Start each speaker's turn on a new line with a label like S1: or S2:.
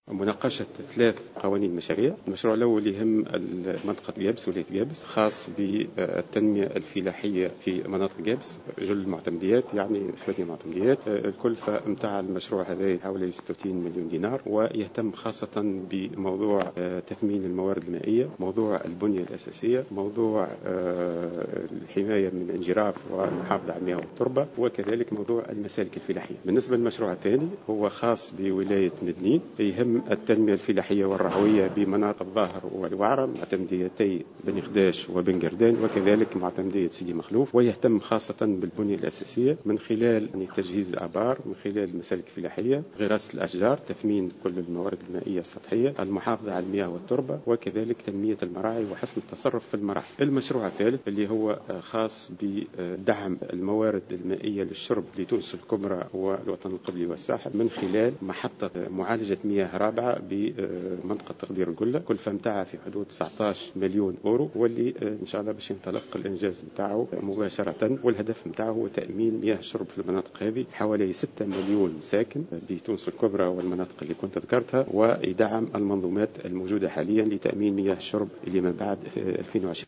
S1: مناقشة 3 قوانين مشاريع. المشروع الأول يهم منطقة جابس ولاية جابس، خاص بالتنمية الفلاحية في مناطق جابس، المعتمديات يعني 8 معتمديات. الكلفة متاع المشروع هذا حوالي 66 مليون دينار، ويهتم خاصة بموضوع تثمين الموارد المائية، موضوع البنية الأساسية، موضوع الحماية من الانجراف والمحافظة على المياه والتربة، وكذلك موضوع المسالك الفلاحية. بالنسبة للمشروع الثاني هو خاص بولاية مدنين، يهم التنمية الفلاحية والرعوية بمناطق الظاهر والوعرة، معتمديتي بني خداش وبن قردان، وكذلك معتمدية سيدي مخلوف، ويهتم خاصة بالبنية الأساسية من خلال تجهيز الآبار، من خلال المسالك الفلاحية، غراسة الأشجار، تثمين كل الموارد المائية السطحية، المحافظة على المياه والتربة، وكذلك تنمية المراعي وحسن التصرف في المراعي. المشروع الثالث اللي هو خاص بدعم الموارد المائية للشرب لتونس الكبرى والوطن القبلي والساحل، من خلال محطة معالجة مياه رابعة بمنطقة تقدير القلة، كلفة متاعها في حدود 19 مليون أورو، واللي إن شاء الله باش ينطلق الإنجاز متاعه مباشرة. والهدف متاعه هو تأمين مياه الشرب في المناطق هذه، حوالي 6 مليون ساكن بتونس الكبرى والمناطق اللي كنت ذكرتها، ويدعم المنظومات الموجودة حاليا لتأمين مياه الشرب اللي من بعد 2020.